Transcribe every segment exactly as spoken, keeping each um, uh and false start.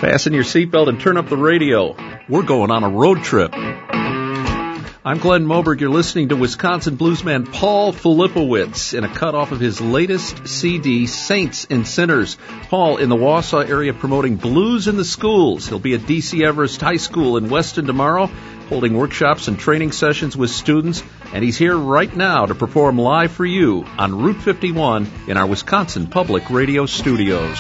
Fasten your seatbelt and turn up the radio. We're going on a road trip. I'm Glenn Moberg. You're listening to Wisconsin bluesman Paul Filipowicz in a cut off of his latest C D, Saints and Sinners. Paul in the Wausau area promoting blues in the schools. He'll be at D C Everest High School in Weston tomorrow, holding workshops and training sessions with students. And he's here right now to perform live for you on Route fifty-one in our Wisconsin Public Radio studios.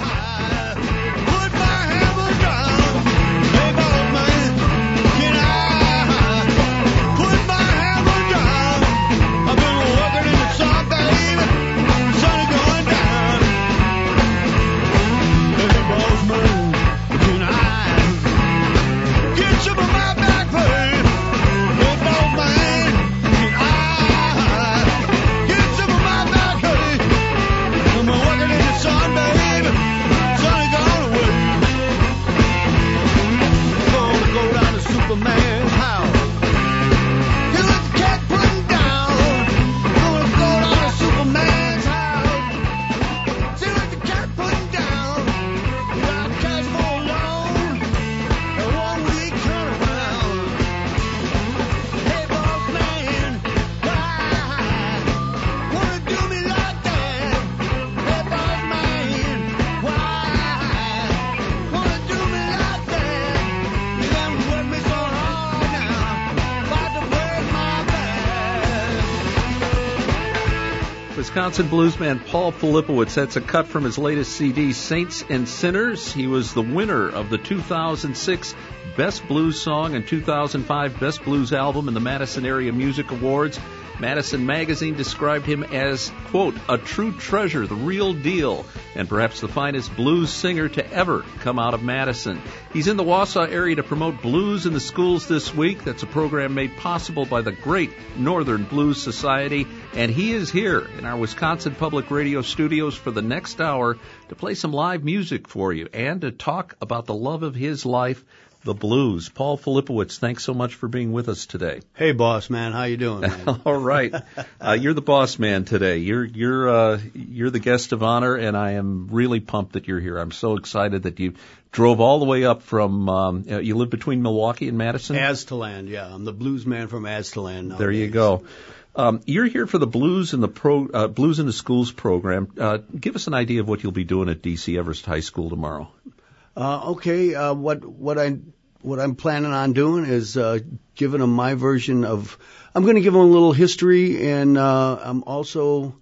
Wisconsin bluesman Paul Filipowicz. That's a cut from his latest C D, Saints and Sinners. He was the winner of the two thousand six Best Blues Song and two thousand five Best Blues Album in the Madison Area Music Awards. Madison Magazine described him as, quote, a true treasure, the real deal, and perhaps the finest blues singer to ever come out of Madison. He's in the Wausau area to promote blues in the schools this week. That's a program made possible by the great Northern Blues Society, and he is here in our Wisconsin Public Radio studios for the next hour to play some live music for you and to talk about the love of his life, the blues. Paul Filipowicz, thanks so much for being with us today. Hey, boss man, how you doing, man? All right, uh, you're the boss man today. You're you're uh, you're the guest of honor, and I am really pumped that you're here. I'm so excited that you drove all the way up from. Um, you live between Milwaukee and Madison. Aztalan, yeah. I'm the blues man from Aztalan nowadays. There you go. Um, you're here for the Blues in the Pro uh, Blues in the Schools program. Uh, give us an idea of what you'll be doing at D C Everest High School tomorrow. Uh, okay, uh, what what I what I'm planning on doing is uh, giving them my version of. I'm going to give them a little history, and uh, I'm also,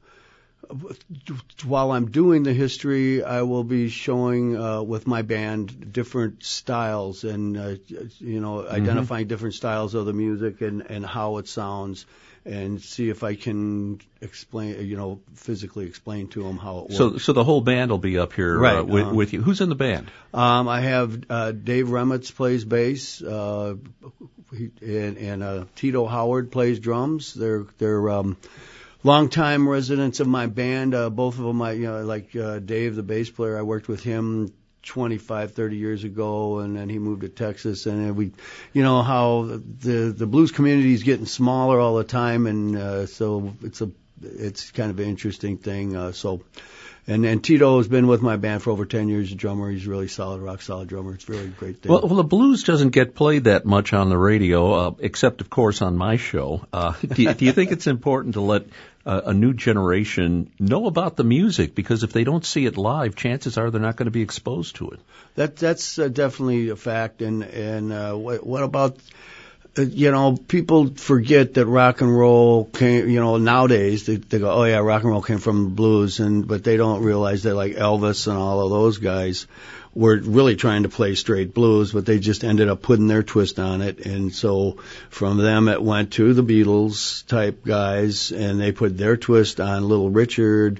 while I'm doing the history, I will be showing uh, with my band different styles, and uh, you know, identifying mm-hmm. different styles of the music and and how it sounds. And see if I can explain, you know, physically explain to them how it works. So, so the whole band will be up here right, uh, with, uh, with you. Who's in the band? Um, I have uh, Dave Remitz plays bass, uh, he, and, and uh, Tito Howard plays drums. They're they're um, longtime residents of my band. Uh, both of them, I you know, like uh, Dave, the bass player. I worked with him twenty-five, thirty years ago, and then he moved to Texas, and we, you know, how the the blues community is getting smaller all the time, and uh, so it's a it's kind of an interesting thing. Uh, so, and and Tito has been with my band for over ten years. A drummer, he's a really solid, rock solid drummer. It's a really great thing. Well, well, the blues doesn't get played that much on the radio, uh, except of course on my show. Uh, do, you, do you think it's important to let Uh, a new generation know about the music, because if they don't see it live, chances are they're not going to be exposed to it? That that's uh, definitely a fact. And and uh, what, what about uh, you know, people forget that rock and roll came. You know, nowadays they, they go, oh yeah, rock and roll came from the blues, and but they don't realize that like Elvis and all of those guys were really trying to play straight blues, but they just ended up putting their twist on it. And so from them it went to the Beatles type guys, and they put their twist on Little Richard,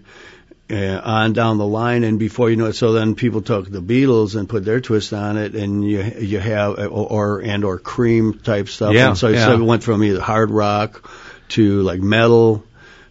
uh, on down the line, and before you know it, so then people took the Beatles and put their twist on it, and you you have or, or and or Cream type stuff. Yeah, and so, yeah. so it went from either hard rock to like metal.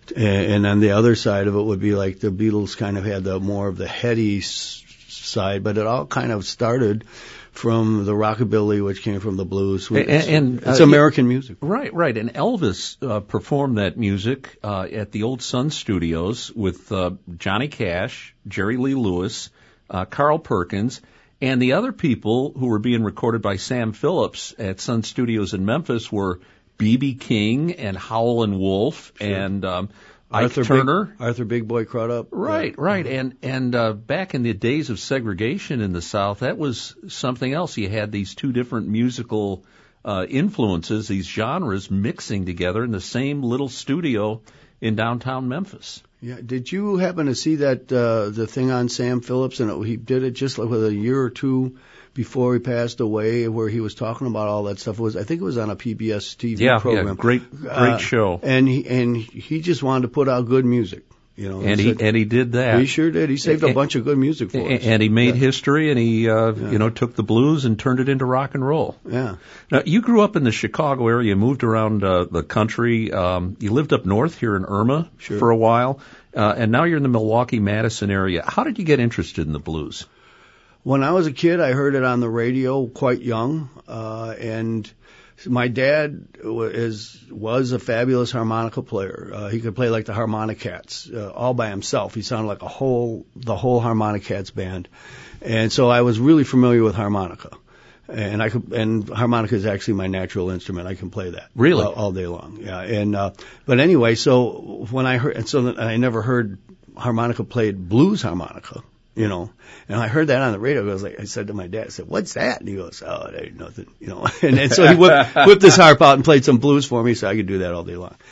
And then the other side of it would be like the Beatles kind of had the more of the heady side, but it all kind of started from the rockabilly, which came from the blues. And, it's, and it's uh, American music. Right, right. And Elvis uh, performed that music uh, at the Old Sun Studios with uh, Johnny Cash, Jerry Lee Lewis, uh, Carl Perkins, And the other people who were being recorded by Sam Phillips at Sun Studios in Memphis were B B King and Howlin' Wolf sure. and um, Arthur Ike Turner. Big, Arthur Big Boy Crudup. Right, yeah. right. And and uh, back in the days of segregation in the South, that was something else. You had these two different musical uh, influences, these genres mixing together in the same little studio in downtown Memphis. Yeah. Did you happen to see that uh, the thing on Sam Phillips? And it, he did it just like with a year or two before he passed away, where he was talking about all that stuff. It was I think it was on a P B S T V yeah, program. Yeah, great, great uh, show. And he and he just wanted to put out good music. You know, and he, he and he did that. He sure did. He saved and, a bunch of good music for and, us. And he made yeah. history, and he, uh, yeah. you know, took the blues and turned it into rock and roll. Yeah. Now, you grew up in the Chicago area, moved around uh, the country. Um, you lived up north here in Irma sure. for a while, uh, and now you're in the Milwaukee, Madison area. How did you get interested in the blues? When I was a kid, I heard it on the radio quite young, uh, and my dad is was a fabulous harmonica player. Uh, he could play like the Harmonicats uh, all by himself. He sounded like a whole the whole Harmonicats band, and so I was really familiar with harmonica. And I could, and harmonica is actually my natural instrument. I can play that really all, all day long. Yeah, and uh, but anyway, so when I heard, and so I never heard harmonica played blues harmonica. You know, and I heard that on the radio. I was like, I said to my dad, I said, "What's that?" And he goes, "Oh, that ain't nothing." You know, and, and so he whipped, whipped his harp out and played some blues for me, so I could do that all day long.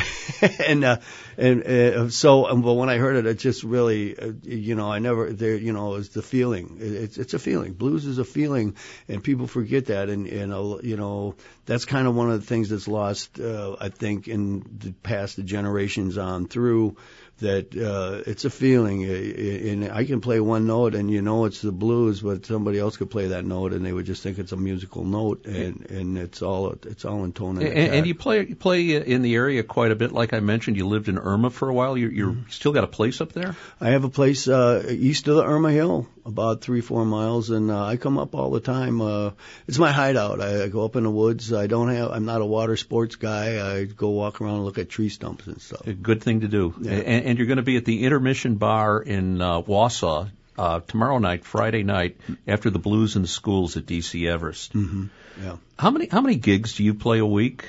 and uh, and uh, so, um, but when I heard it, it just really, uh, you know, I never, there, you know, it's the feeling. It, it's it's a feeling. Blues is a feeling, and people forget that. And and uh, you know, that's kind of one of the things that's lost, uh, I think, in the past the generations on through. That uh, it's a feeling, and I can play one note, and you know it's the blues, but somebody else could play that note, and they would just think it's a musical note, and and it's all it's all in tone and and, and you play you play in the area quite a bit. Like I mentioned, you lived in Irma for a while. You you're mm-hmm. still got a place up there? I have a place uh, east of the Irma Hill, about three four miles, and uh, I come up all the time. Uh, it's my hideout. I, I go up in the woods. I don't have. I'm not a water sports guy. I go walk around and look at tree stumps and stuff. A good thing to do. Yeah. And, and you're going to be at the Intermission Bar in uh, Wausau uh, tomorrow night, Friday night, after the Blues in the Schools at D C Everest. Mm-hmm. Yeah. How many how many gigs do you play a week?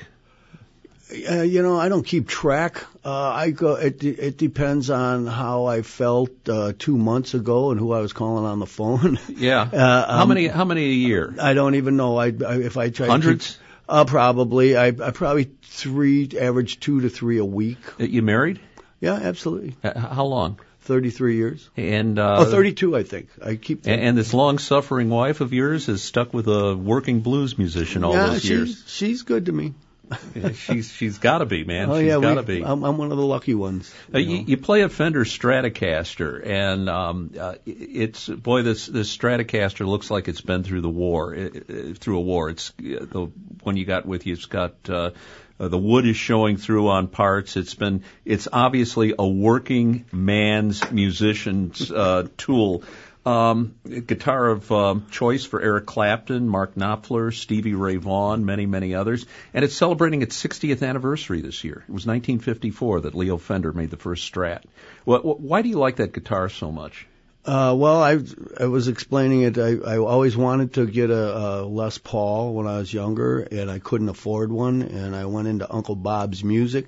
Uh, you know, I don't keep track. Uh, I go. It, it depends on how I felt uh, two months ago and who I was calling on the phone. Yeah. Uh, how um, many how many a year? I don't even know. I, I if I try hundreds. To keep, uh, probably. I, I probably three average two to three a week. Uh, you married? Yeah, absolutely. Uh, how long? Thirty-three years. And uh, oh, thirty-two, I think. I keep. And, and this long-suffering wife of yours is stuck with a working blues musician all yeah, those she's, years. She's good to me. Yeah, she's she's got to be, man. Oh she's yeah, got to we, be. I'm, I'm one of the lucky ones. You, you, uh, know? you, you play a Fender Stratocaster, and um, uh, it's boy, this this Stratocaster looks like it's been through the war, it, it, through a war. It's uh, the one you got with you. It's got uh, uh, the wood is showing through on parts. It's been it's obviously a working man's musician's uh, tool. Um, guitar of um, choice for Eric Clapton, Mark Knopfler, Stevie Ray Vaughan, many, many others. And it's celebrating its sixtieth anniversary this year. It was nineteen fifty-four that Leo Fender made the first Strat. Well, why do you like that guitar so much? Uh, well, I I was explaining it. I, I always wanted to get a, a Les Paul when I was younger, and I couldn't afford one. And I went into Uncle Bob's Music.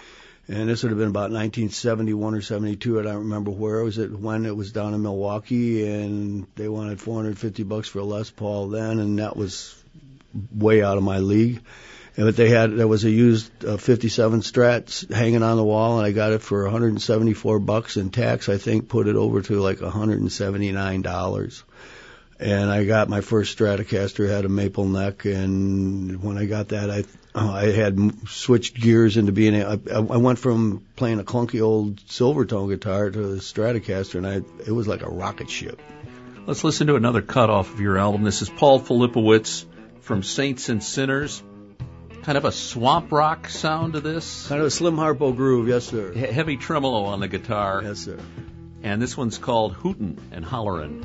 And this would have been about nineteen seventy-one or seventy-two. I don't remember where it was. It when it was down in Milwaukee, and they wanted four hundred fifty bucks for a Les Paul then, and that was way out of my league. But they had there was a used uh, fifty-seven Strat hanging on the wall, and I got it for one hundred seventy-four bucks, and tax I think put it over to like one hundred seventy-nine dollars. And I got my first Stratocaster, had a maple neck, and when I got that, I uh, I had switched gears into being a, I, I went from playing a clunky old Silvertone guitar to the Stratocaster, and I it was like a rocket ship. Let's listen to another cut off of your album. This is Paul Filipowicz from Saints and Sinners. Kind of a swamp rock sound to this. Kind of a Slim Harpo groove, yes sir. He- heavy tremolo on the guitar. Yes sir. And this one's called Hootin' and Hollerin'.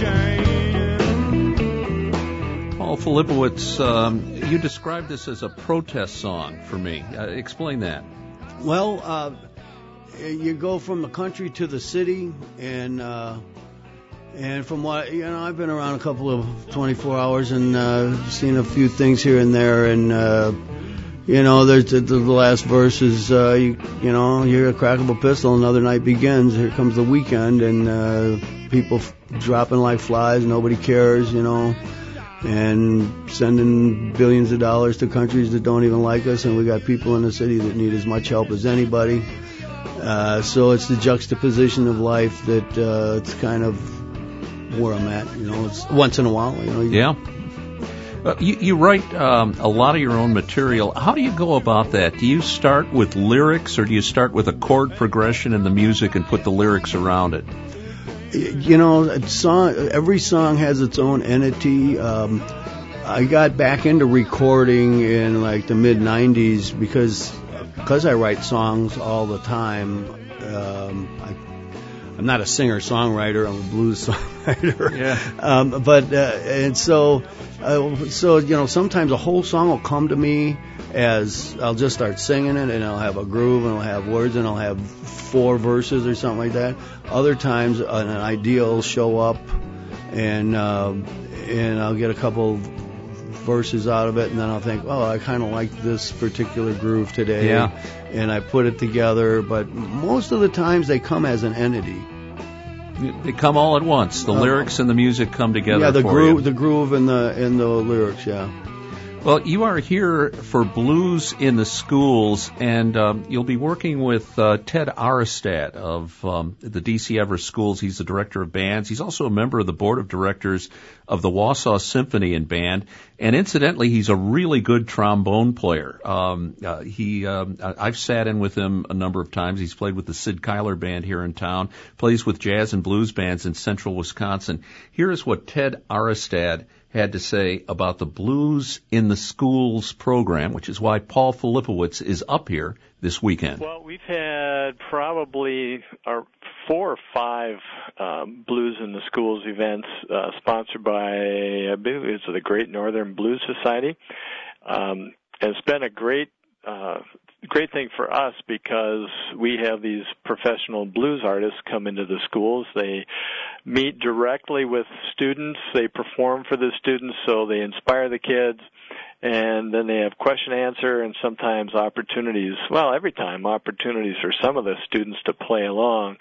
chain. Paul Filipowicz, um, you described this as a protest song for me. Uh, explain that. Well, uh, you go from the country to the city, and uh, and from what you know, I've been around a couple of twenty-four hours and uh, seen a few things here and there, and uh, you know, there's the, the last verse is uh, you, you know, you hear a crack of a pistol, another night begins. Here comes the weekend, and uh, people f- dropping like flies. Nobody cares, you know. And sending billions of dollars to countries that don't even like us, and we got people in the city that need as much help as anybody. Uh, so it's the juxtaposition of life that uh, it's kind of where I'm at. You know, it's once in a while. You know. You, yeah. Uh, you, you write um, a lot of your own material. How do you go about that? Do you start with lyrics, or do you start with a chord progression in the music and put the lyrics around it? You know, a song, every song has its own entity. Um, I got back into recording in like the mid nineties because because I write songs all the time. Um, I, I'm not a singer-songwriter. I'm a blues songwriter. Yeah. Um, but uh, and so uh, so you know, sometimes a whole song will come to me as I'll just start singing it, and I'll have a groove, and I'll have words, and I'll have four verses or something like that. Other times, an idea will show up, and uh, and I'll get a couple verses out of it, and then I'll think, oh, I kind of like this particular groove today, yeah. and I put it together. But most of the times, they come as an entity. They come all at once. The uh, lyrics and the music come together. Yeah, the for groove, you. the groove, and the and the lyrics. Yeah. Well, you are here for Blues in the Schools, and um, you'll be working with uh, Ted Aristad of um, the D C Everest Schools. He's the director of bands. He's also a member of the board of directors of the Wausau Symphony and Band. And incidentally, he's a really good trombone player. Um, uh, he, um, I've sat in with him a number of times. He's played with the Sid Kyler Band here in town, plays with jazz and blues bands in central Wisconsin. Here is what Ted Aristad had to say about the Blues in the Schools program, which is why Paul Filipowicz is up here this weekend. Well, we've had probably our four or five um, Blues in the Schools events uh, sponsored by, I believe it's the Great Northern Blues Society. Um, and it's been a great uh, great thing for us because we have these professional blues artists come into the schools. They meet directly with students. They perform for the students, so they inspire the kids. And then they have question answer and sometimes opportunities, well, every time opportunities for some of the students to play along.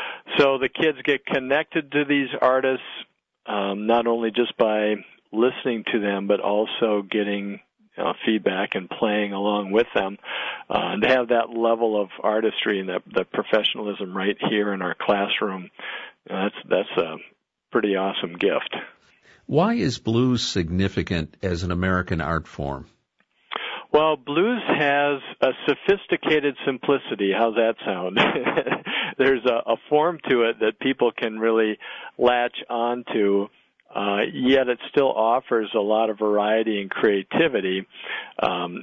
So the kids get connected to these artists, um, not only just by listening to them, but also getting Uh, feedback and playing along with them, uh, and to have that level of artistry and that, that professionalism right here in our classroom, uh, that's that's a pretty awesome gift. Why is blues significant as an American art form? Well, blues has a sophisticated simplicity. How's that sound? There's a, a form to it that people can really latch onto. Uh, yet it still offers a lot of variety and creativity. Um,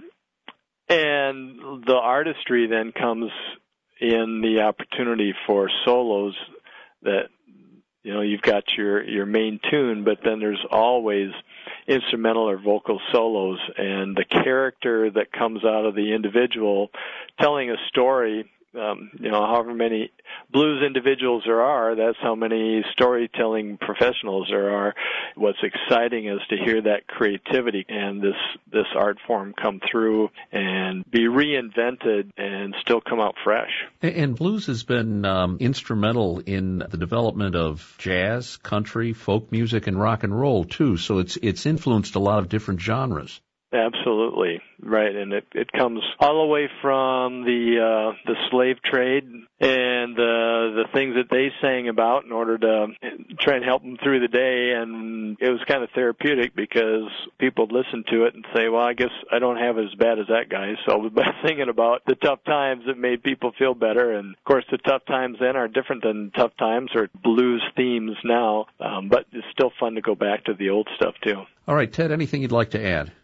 and the artistry then comes in the opportunity for solos that, you know, you've got your, your main tune, but then there's always instrumental or vocal solos, and the character that comes out of the individual telling a story. Um, you know, however many blues individuals there are, that's how many storytelling professionals there are. What's exciting is to hear that creativity and this this art form come through and be reinvented and still come out fresh. And blues has been um, instrumental in the development of jazz, country, folk music, and rock and roll too. So it's it's influenced a lot of different genres. Absolutely, right, and it, it comes all the way from the uh, the slave trade and the the things that they sang about in order to try and help them through the day, and it was kind of therapeutic because people would listen to it and say, well, I guess I don't have it as bad as that guy, so by singing about the tough times, it made people feel better, and of course the tough times then are different than tough times or blues themes now, um, but it's still fun to go back to the old stuff too. All right, Ted, anything you'd like to add?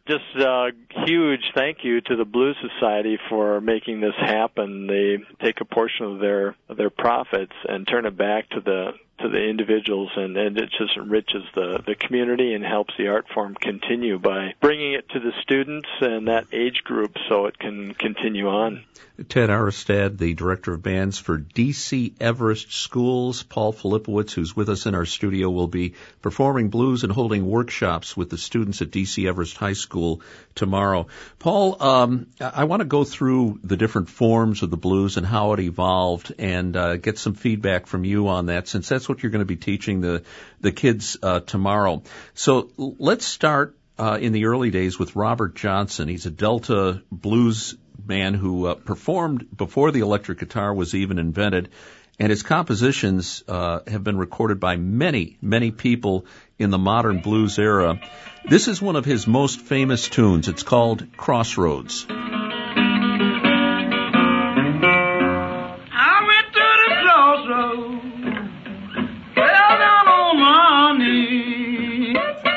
Just a huge thank you to the Blues Society for making this happen. They take a portion of their of their profits and turn it back to the to the individuals, and, and it just enriches the, the community and helps the art form continue by bringing it to the students and that age group so it can continue on. Ted Aristad, the Director of Bands for D C Everest Schools. Paul Filipowicz, who's with us in our studio, will be performing blues and holding workshops with the students at D C Everest High School tomorrow. Paul, um, I want to go through the different forms of the blues and how it evolved and uh, get some feedback from you on that, since that's what you're going to be teaching the, the kids uh, tomorrow. So let's start uh, in the early days with Robert Johnson. He's a Delta blues man who uh, performed before the electric guitar was even invented, and his compositions uh, have been recorded by many, many people in the modern blues era. This is one of his most famous tunes. It's called Crossroads. I went to the crossroads, fell down on my knees.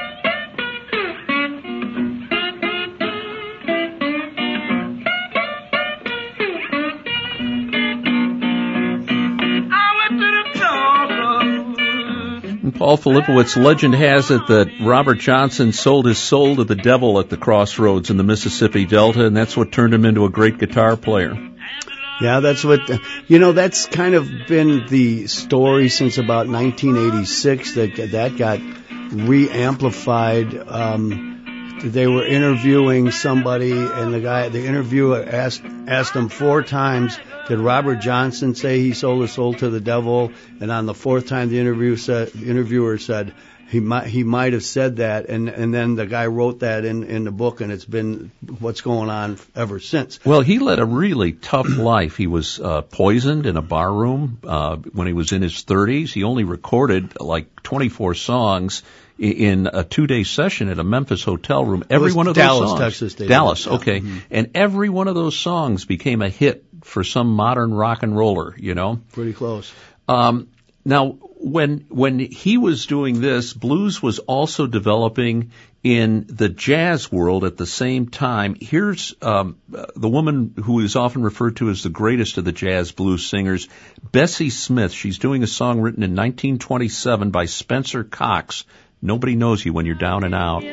Paul Filipowicz, legend has it that Robert Johnson sold his soul to the devil at the crossroads in the Mississippi Delta, and that's what turned him into a great guitar player. Yeah, that's what, you know, that's kind of been the story since about nineteen eighty-six that that got re-amplified. Um, they were interviewing somebody, and the guy, the interviewer asked, asked him four times, did Robert Johnson say he sold his soul to the devil? And on the fourth time, the interview said, the interviewer said he might he might have said that, and and then the guy wrote that in in the book, and it's been what's going on ever since. Well, he led a really tough life. He was uh, poisoned in a bar room uh, when he was in his thirties. He only recorded like twenty-four songs in a two-day session at a Memphis hotel room. Every one of those Dallas, songs. Texas. They Dallas, did. okay. Mm-hmm. And every one of those songs became a hit for some modern rock and roller, you know. Pretty close. Um, now, when when he was doing this, blues was also developing in the jazz world at the same time. Here's um, the woman who is often referred to as the greatest of the jazz blues singers, Bessie Smith. She's doing a song written in nineteen twenty-seven by Spencer Cox. Nobody knows you when you're down and out.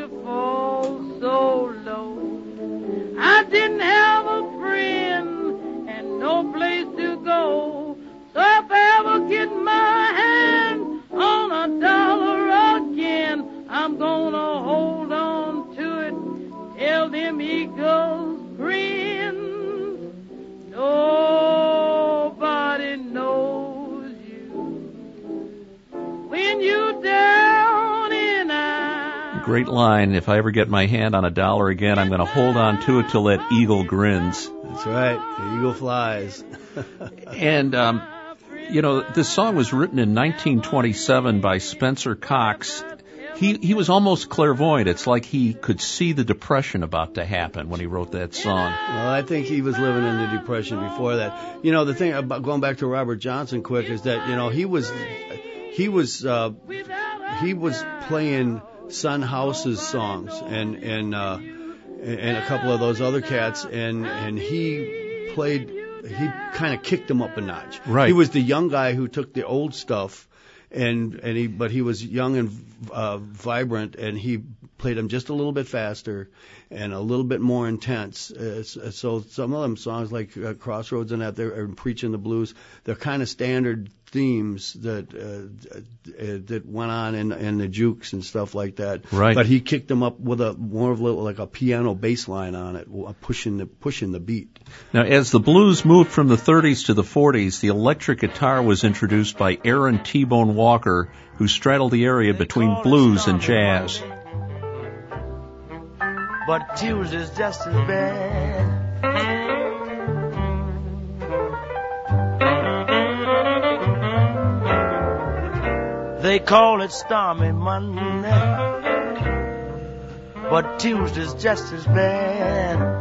I didn't have a friend and no place to go. So if I ever get my hand on a dollar again, I'm gonna hold on to it. Tell them eagles grin. Nobody knows you when you down and out. Great line. If I ever get my hand on a dollar again, I'm going to hold on to it till that eagle grins. That's right. The eagle flies. And, um, you know, this song was written in nineteen twenty-seven by Spencer Cox. He he was almost clairvoyant. It's like he could see the depression about to happen when he wrote that song. Well, I think he was living in the depression before that. You know, the thing about going back to Robert Johnson quick is that, you know, he was he was uh, he was playing Son House's songs and and uh, and a couple of those other cats, and and he played. He kind of kicked them up a notch. Right. He was the young guy who took the old stuff, and and he but he was young and uh, vibrant, and he played them just a little bit faster and a little bit more intense. Uh, so some of them songs like uh, Crossroads and that, they're Preaching the Blues, they're kind of standard themes that uh, uh, that went on in in the jukes and stuff like that. Right. But he kicked them up with a more of a, like a piano bass line on it, pushing the pushing the beat. Now, as the blues moved from the thirties to the forties, the electric guitar was introduced by Aaron T-Bone Walker, who straddled the area between blues and jazz. But Tuesday's just as bad. They call it Stormy Monday, but Tuesday's just as bad.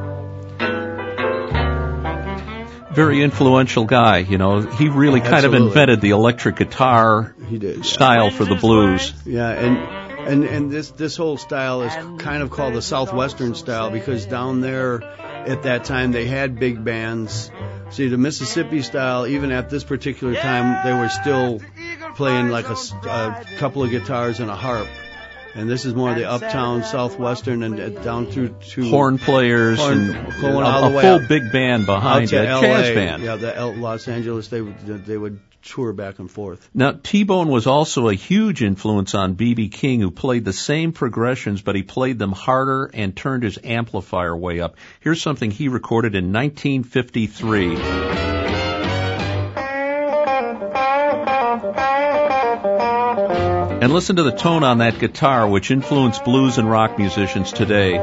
Very influential guy, you know. He really kind Absolutely. of invented the electric guitar He did, yeah. style for the blues. Yeah, and And and this this whole style is kind of called the Southwestern style because down there at that time they had big bands. See, the Mississippi style, even at this particular time, they were still playing like a, a couple of guitars and a harp. And this is more of the uptown Southwestern and uh, down through to horn players horn, and going a, all the a way full out, big band behind out it, to L A, jazz band. Yeah, the L- Los Angeles, they would they would tour back and forth. Now, T-Bone was also a huge influence on B B King, who played the same progressions, but he played them harder and turned his amplifier way up. Here's something he recorded in nineteen fifty-three. And listen to the tone on that guitar, which influenced blues and rock musicians today.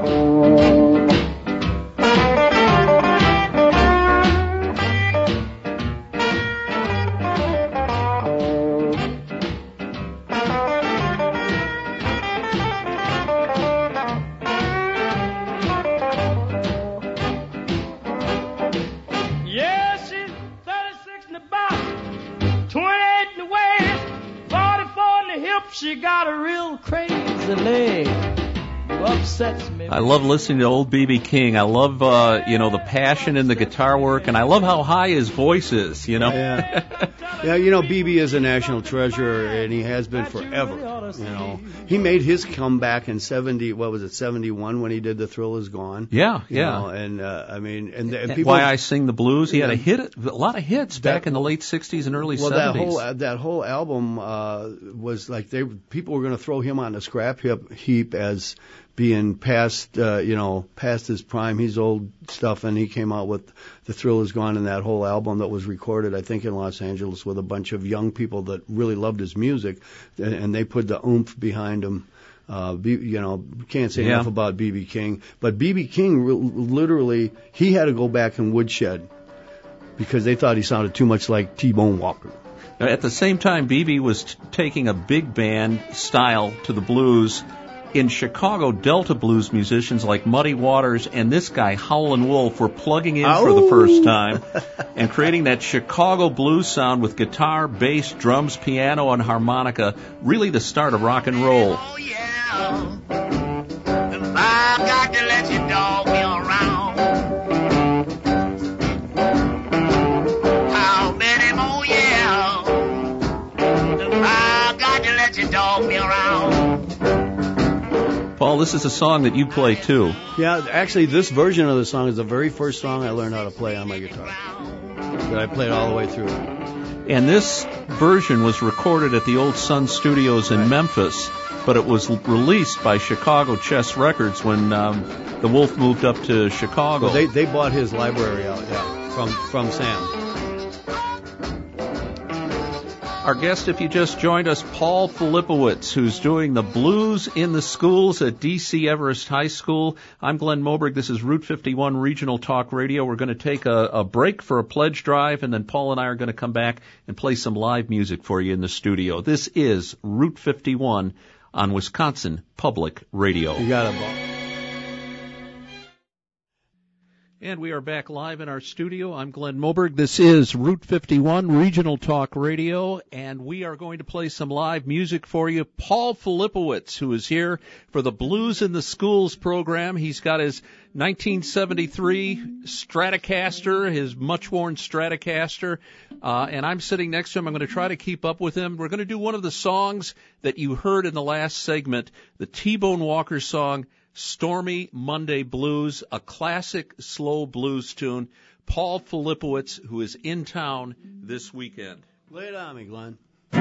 Yeah, she's thirty-six in the back, twenty-eight in the waist, forty-four in the hip. She got a real crazy leg. Upsets me. I love listening to old B B King. I love, uh, you know, the passion in the guitar work, and I love how high his voice is, you know. Yeah, yeah. You know, B B is a national treasure, and he has been forever. You know, he made his comeback in seventy. What was it, seventy-one, when he did "The Thrill Is Gone"? Yeah, you yeah. know, and uh, I mean, and, and people. Why I Sing the Blues. He Yeah. had a hit, a lot of hits back That- in the late sixties and early Well, seventies. that whole that whole album uh, was like they people were going to throw him on the scrap heap, heap as being past, uh, you know, past his prime. He's old stuff, and he came out with "The Thrill Is Gone" and that whole album that was recorded, I think, in Los Angeles with a bunch of young people that really loved his music, and, and they put the oomph behind him. Uh, B, you know, can't say Yeah. enough about B B King, but B B King re- literally he had to go back and woodshed because they thought he sounded too much like T-Bone Walker. At the same time, B B was t- taking a big band style to the blues. In Chicago, Delta blues musicians like Muddy Waters and this guy, Howlin' Wolf, were plugging in for the Ow. first time and creating that Chicago blues sound with guitar, bass, drums, piano, and harmonica, really the start of rock and roll. Oh, yeah. And I've got to let you dog me around. How many more years? And I've got to let you dog me around. Paul, this is a song that you play too. Yeah, actually, this version of the song is the very first song I learned how to play on my guitar. That I played all the way through. And this version was recorded at the Old Sun Studios in Memphis, but it was l- released by Chicago Chess Records when um, the Wolf moved up to Chicago. Well, they they bought his library out, yeah, from from Sam. Our guest, if you just joined us, Paul Filipowicz, who's doing the blues in the schools at D C Everest High School. I'm Glenn Moberg. This is Route fifty-one Regional Talk Radio. We're going to take a, a break for a pledge drive, and then Paul and I are going to come back and play some live music for you in the studio. This is Route fifty-one on Wisconsin Public Radio. You got it, Bob. And we are back live in our studio. I'm Glenn Moberg. This is Route fifty-one Regional Talk Radio, and we are going to play some live music for you. Paul Filipowicz, who is here for the Blues in the Schools program. He's got his nineteen seventy-three Stratocaster, his much-worn Stratocaster, uh, and I'm sitting next to him. I'm going to try to keep up with him. We're going to do one of the songs that you heard in the last segment, the T-Bone Walker song, Stormy Monday Blues, a classic slow blues tune. Paul Filipowicz, who is in town this weekend. Lay it on me, Glenn.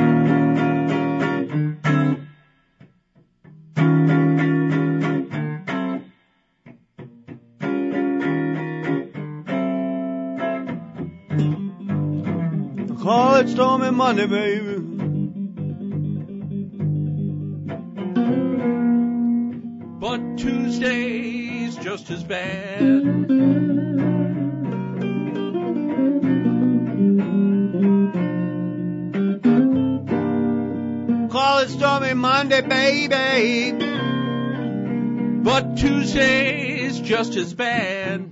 Call it Stormy Monday, baby. But Tuesday's just as bad. Call it Stormy Monday, baby. But Tuesday's just as bad.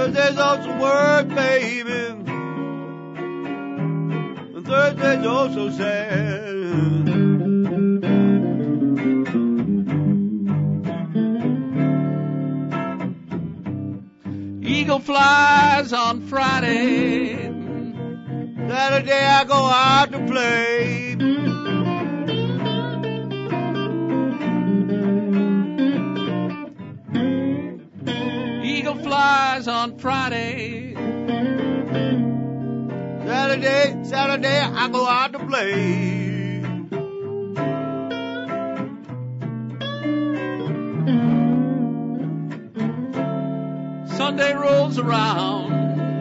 Thursday's also work, baby. And Thursday's also sad. Eagle flies on Friday. Saturday I go out to play. Eagle flies on Friday. Saturday, Saturday I go out to play. Sunday rolls around,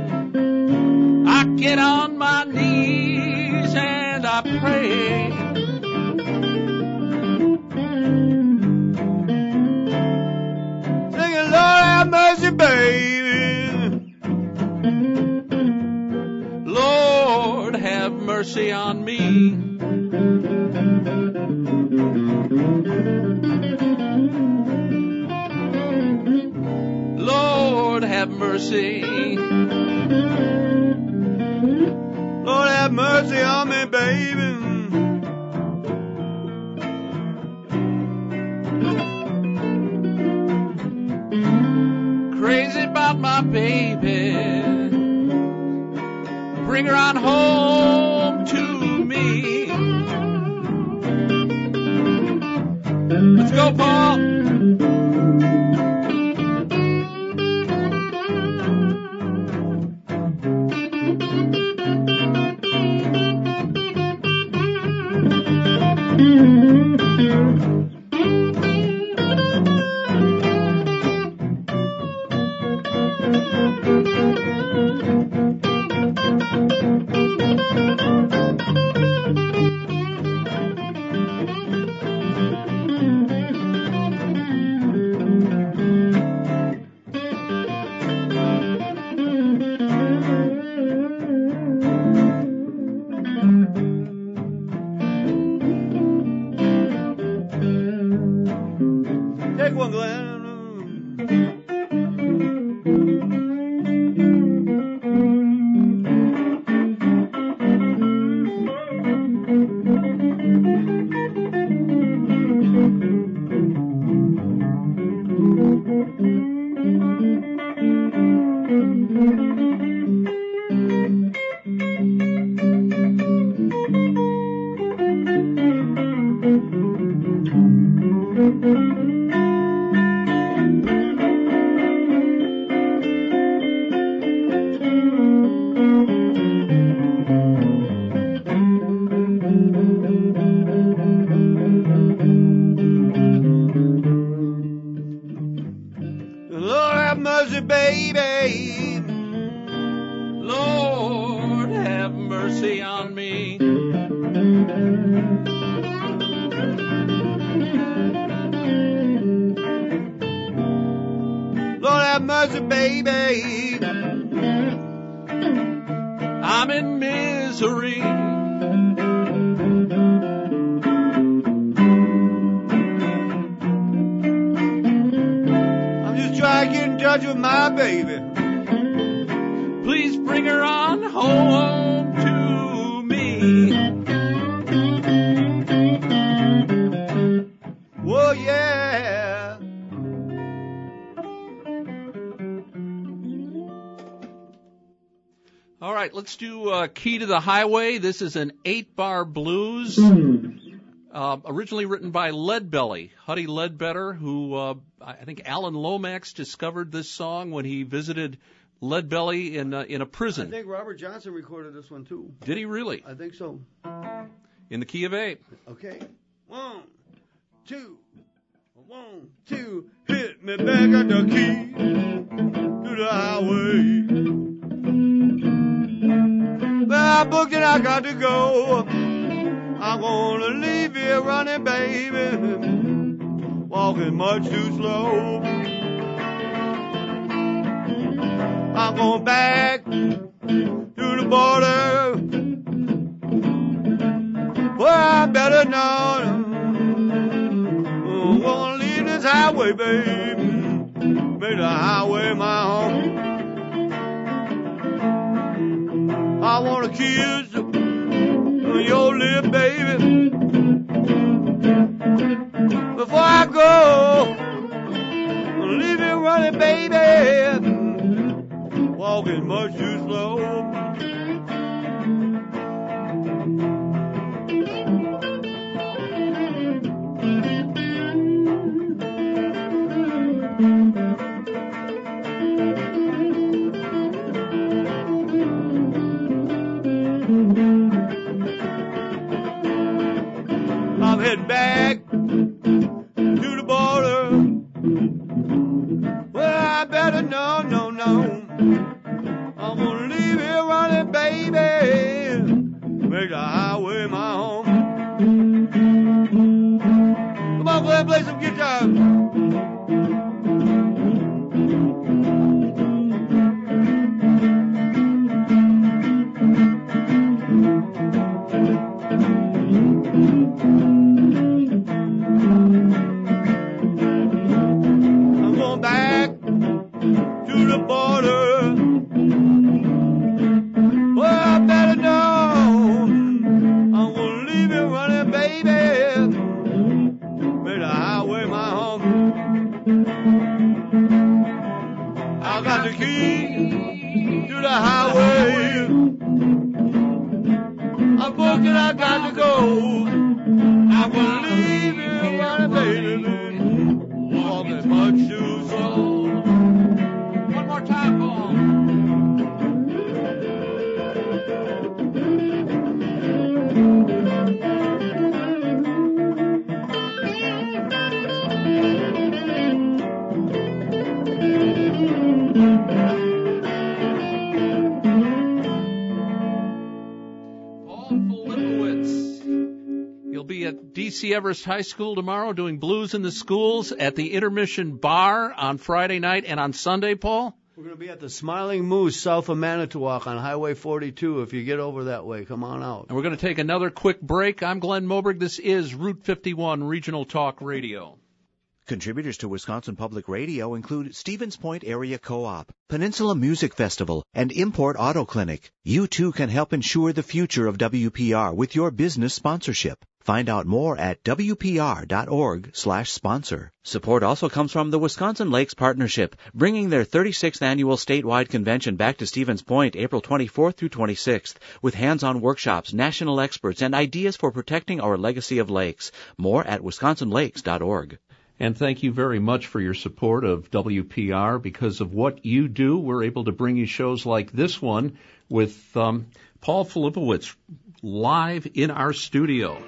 I get on my knees and I pray. Singing, Lord have mercy, baby. Lord have mercy on me. Lord have mercy. Lord have mercy on me, baby. Crazy about my baby. Bring her on home to me. Let's go, Paul. Take one, Glenn. Lord have mercy, baby. Lord have mercy on me. Lord have mercy, baby. I'm in misery. I'm just trying to get in touch with my baby. Please bring her on home to me. Whoa, yeah. All right, let's do uh, Key to the Highway. This is an eight-bar blues, uh, originally written by Leadbelly, Huddy Ledbetter, who uh, I think Alan Lomax discovered this song when he visited Leadbelly in uh, in a I prison. think Robert Johnson recorded this one too. Did he really? I think so. In the key of A. Okay. One, two, one, two. Hit me back at the key to the highway. Well, I booked and I got to go. I'm gonna leave here running, baby. Walking much too slow. I'm going back to the border where I better know. I'm gonna leave this highway, baby. Make the highway my home. I want to kiss your lip, baby. Before I go, leave it running, baby. Walking much too slow. I'm heading back to the border. Well, I better no, no, no. I'm gonna leave here running, baby. Make the highway my home. Come on, go ahead and play some guitar. D C Everest High School tomorrow doing Blues in the Schools at the Intermission Bar on Friday night and on Sunday, Paul? We're going to be at the Smiling Moose south of Manitowoc on Highway forty-two. If you get over that way, come on out. And we're going to take another quick break. I'm Glenn Moberg. This is Route fifty-one Regional Talk Radio. Contributors to Wisconsin Public Radio include Stevens Point Area Co-op, Peninsula Music Festival, and Import Auto Clinic. You too can help ensure the future of W P R with your business sponsorship. Find out more at W P R dot org slash sponsor. Support also comes from the Wisconsin Lakes Partnership, bringing their thirty-sixth annual statewide convention back to Stevens Point April twenty-fourth through twenty-sixth, with hands-on workshops, national experts, and ideas for protecting our legacy of lakes. More at wisconsin lakes dot org. And thank you very much for your support of W P R. Because of what you do, we're able to bring you shows like this one with um, Paul Filipowicz live in our studio.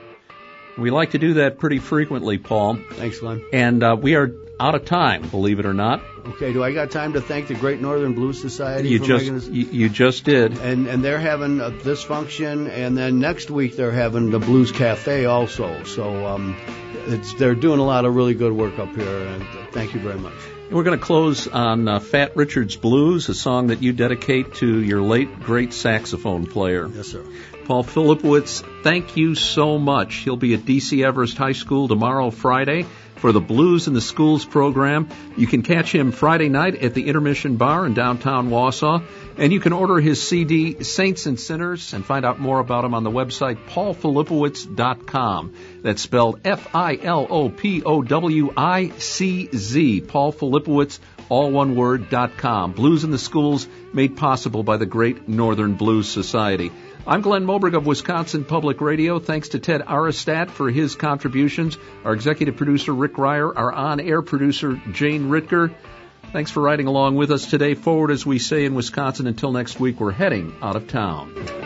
We like to do that pretty frequently, Paul. Thanks, Glenn. And uh, we are out of time, believe it or not. Okay, do I got time to thank the Great Northern Blues Society? You for just making this? you, you just did. And and they're having uh, this function, and then next week they're having the Blues Cafe also. So um, it's they're doing a lot of really good work up here, and uh, thank you very much. We're going to close on uh, Fat Richard's Blues, a song that you dedicate to your late, great saxophone player. Yes, sir. Paul Filipowicz, thank you so much. He'll be at D C Everest High School tomorrow, Friday, for the Blues in the Schools program. You can catch him Friday night at the Intermission Bar in downtown Wausau. And you can order his C D, Saints and Sinners, and find out more about him on the website paul filipowicz dot com. That's spelled F I L O P O W I C Z, Paul Filipowicz, all one word, dot com. Blues in the Schools, made possible by the Great Northern Blues Society. I'm Glenn Moberg of Wisconsin Public Radio. Thanks to Ted Aristat for his contributions, our executive producer, Rick Ryer, our on-air producer, Jane Ritker. Thanks for riding along with us today. Forward, as we say in Wisconsin. Until next week, we're heading out of town.